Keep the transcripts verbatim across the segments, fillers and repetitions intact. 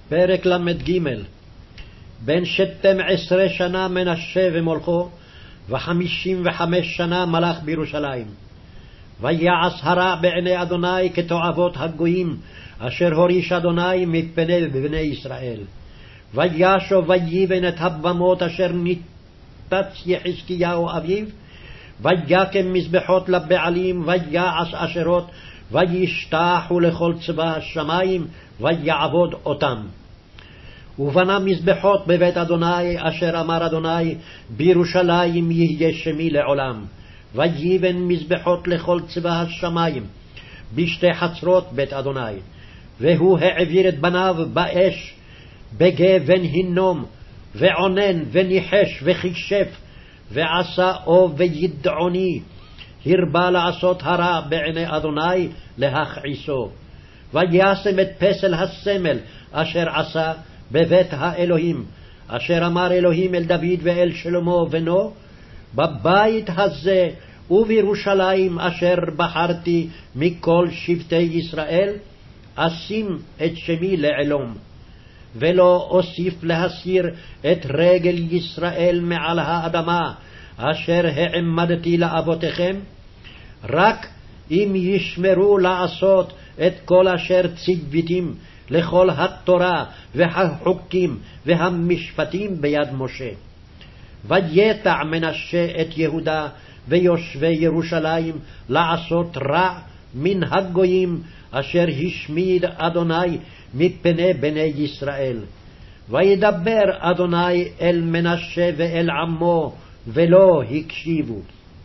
פרק למ"ג. בן שתים עשרה שנה מנשה ומולכו, וחמישים וחמש שנה מלך בירושלים. ויעש הרע בעיני אדוני כתועבות הגויים, אשר הוריש אדוני מפני בני ישראל. וישוב ויבן את הבמות אשר ניתץ יחזקיהו אביו, ויקם מזבחות לבעלים, ויעש אשרות, וישתחו לכל צבא השמים, ויעבוד אותם. ובנה מזבחות בבית אדוני, אשר אמר אדוני, בירושלים יהיה שמי לעולם. ויבן מזבחות לכל צבא השמים, בשתי חצרות בית אדוני. והוא העביר את בניו באש, בגה בן הינום, ועונן וניחש וכישף, ועשה אוב וידעוני, הרבה לעשות הרע בעיני אדוני להכעיסו. וישם את פסל הסמל אשר עשה בבית האלוהים, אשר אמר אלוהים אל דוד ואל שלמה בנו, בבית הזה ובירושלים אשר בחרתי מכל שבטי ישראל, אשים את שמי לעלום. ולא אוסיף להסיר את רגל ישראל מעל האדמה, אשר העמדתי לאבותיכם, רק אם ישמרו לעשות את כל אשר ציוויתים לכל התורה והחוקים והמשפטים ביד משה. ויתע מנשה את יהודה ויושבי ירושלים לעשות רע מן הגויים אשר השמיד אדוני מפני בני ישראל. וידבר אדוני אל מנשה ואל עמו, ולא הקשיבו.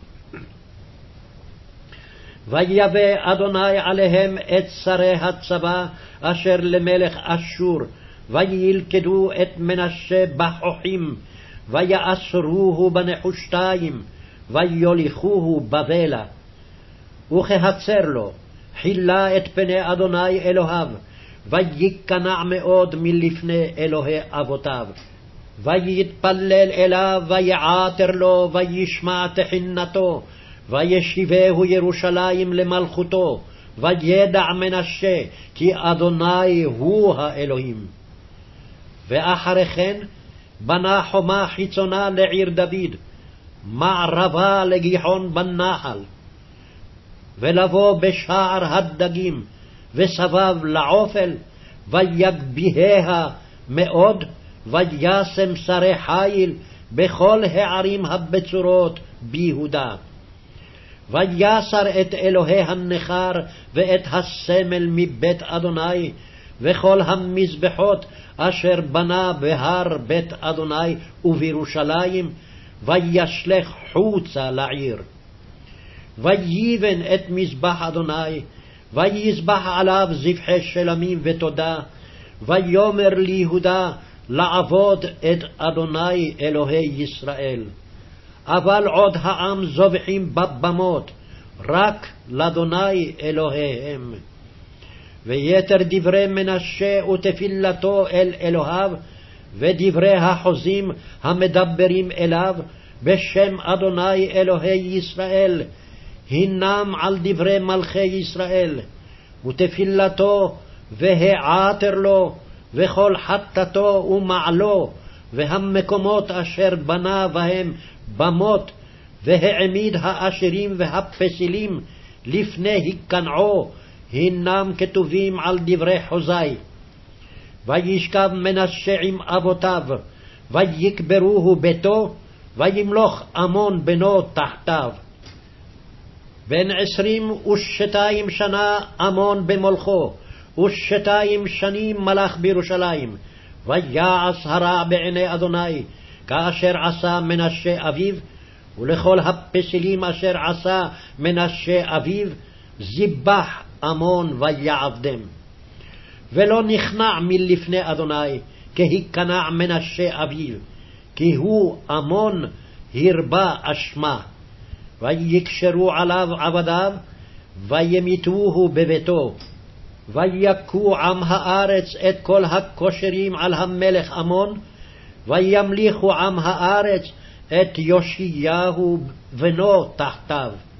ויבא אדוני עליהם את שרי הצבא אשר למלך אשור, וילכדו את מנשה בחוחים, ויאסרוהו בנחושתיים, ויוליכוהו בבלה. וכהצר לו חילה את פני אדוני אלוהיו, ויקנע מאוד מלפני אלוהי אבותיו. ויתפלל אליו, ויעתר לו, וישמע תחינתו, וישיבהו ירושלים למלכותו, וידע מנשה כי אדוני הוא האלוהים. ואחרי כן בנה חומה חיצונה לעיר דוד, מערבה לגיחון בנחל, ולבוא בשער הדגים, וסבב לעופל, ויגביהה מאוד, וישם שרי חיל בכל הערים הבצורות ביהודה. ויסר את אלוהי הנכר ואת הסמל מבית אדוני, וכל המזבחות אשר בנה בהר בית אדוני ובירושלים, וישלך חוצה לעיר. ויבן את מזבח אדוני, ויזבח עליו זבחי שלמים ותודה, ויאמר ליהודה לעבוד את אדוני אלוהי ישראל. אבל עוד העם זובחים בבמות, רק לאדוני אלוהיהם. ויתר דברי מנשה ותפילתו אל אלוהיו, ודברי החוזים המדברים אליו בשם אדוני אלוהי ישראל, הינם על דברי מלכי ישראל, ותפילתו והעתר לו, וכל חטאתו ומעלו, והמקומות אשר בנה בהם במות, והעמיד האשרים והפסילים לפני הקנעו, הינם כתובים על דברי חוזי. וישכב מנשה עם אבותיו, ויקברוהו ביתו, וימלוך עמון בנו תחתיו. בן עשרים ושתיים שנה עמון במולכו, ושתיים שנים מלך בירושלים. ויעש הרע בעיני אדוני, כאשר עשה מנשה אביו, ולכל הפסילים אשר עשה מנשה אביו, זיבח עמון ויעבדם. ולא נכנע מלפני אדוני, כהיכנע מנשה אביו, כי הוא עמון הרבה אשמה. ויקשרו עליו עבדיו, וימיתוהו בביתו. ויכו עם הארץ את כל הכושרים על המלך עמון, וימליכו עם הארץ את יאשיהו בנו תחתיו.